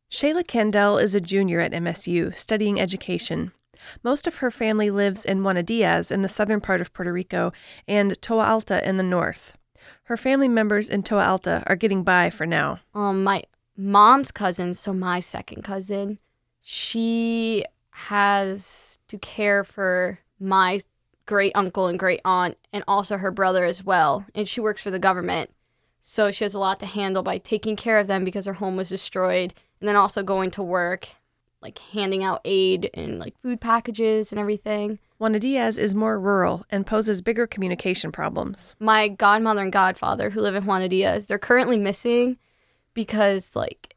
Shayla Candell is a junior at MSU, studying education. Most of her family lives in Juana Diaz in the southern part of Puerto Rico and Toa Alta in the north. Her family members in Toa Alta are getting by for now. My mom's cousin, so my second cousin, she has to care for my great uncle and great aunt and also her brother as well. And she works for the government. So she has a lot to handle by taking care of them because her home was destroyed. And then also going to work, like handing out aid and like food packages and everything. Juana Diaz is more rural and poses bigger communication problems. My godmother and godfather who live in Juana Diaz, they're currently missing because like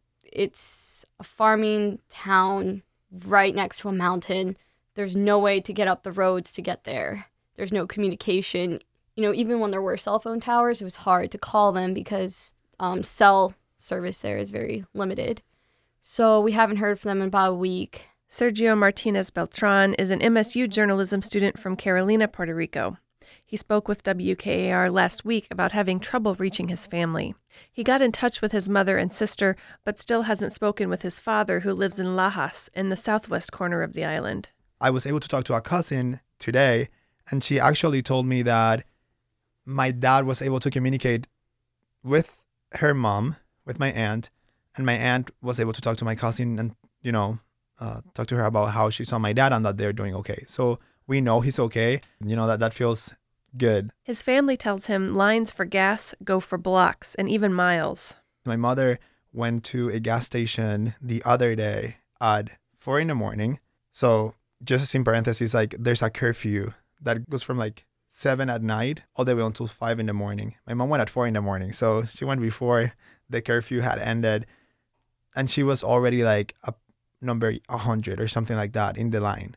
it's a farming town right next to a mountain. There's no way to get up the roads to get there. There's no communication. You know, even when there were cell phone towers, it was hard to call them because cell service there is very limited. So we haven't heard from them in about a week. Sergio Martinez Beltran is an MSU journalism student from Carolina, Puerto Rico. He spoke with WKAR last week about having trouble reaching his family. He got in touch with his mother and sister, but still hasn't spoken with his father, who lives in Lajas, in the southwest corner of the island. I was able to talk to a cousin today, and she actually told me that my dad was able to communicate with her mom, with my aunt, and my aunt was able to talk to my cousin and, talk to her about how she saw my dad and that they're doing okay. So we know he's okay. That feels good. His family tells him lines for gas go for blocks and even miles. My mother went to a gas station the other day at 4 a.m. So just in parentheses, like there's a curfew that goes from like 7 at night all the way until 5 a.m. My mom went at 4 a.m. So she went before the curfew had ended. And she was already like a number 100 or something like that in the line.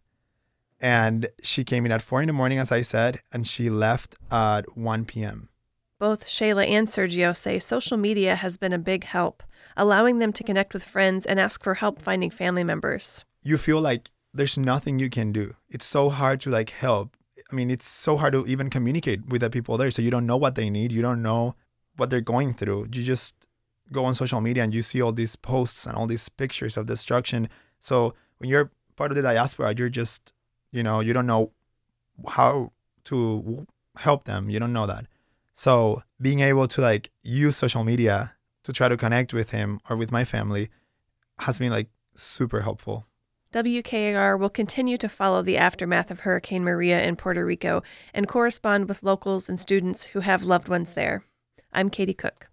And she came in at 4 a.m, as I said, and she left at 1 p.m. Both Shayla and Sergio say social media has been a big help, allowing them to connect with friends and ask for help finding family members. You feel like there's nothing you can do. It's so hard to like help. I mean, it's so hard to even communicate with the people there. So you don't know what they need. You don't know what they're going through. You just go on social media and you see all these posts and all these pictures of destruction. So when you're part of the diaspora, you're just, you don't know how to help them. You don't know that. So being able to like use social media to try to connect with him or with my family has been like super helpful. WKAR will continue to follow the aftermath of Hurricane Maria in Puerto Rico and correspond with locals and students who have loved ones there. I'm Katie Cook.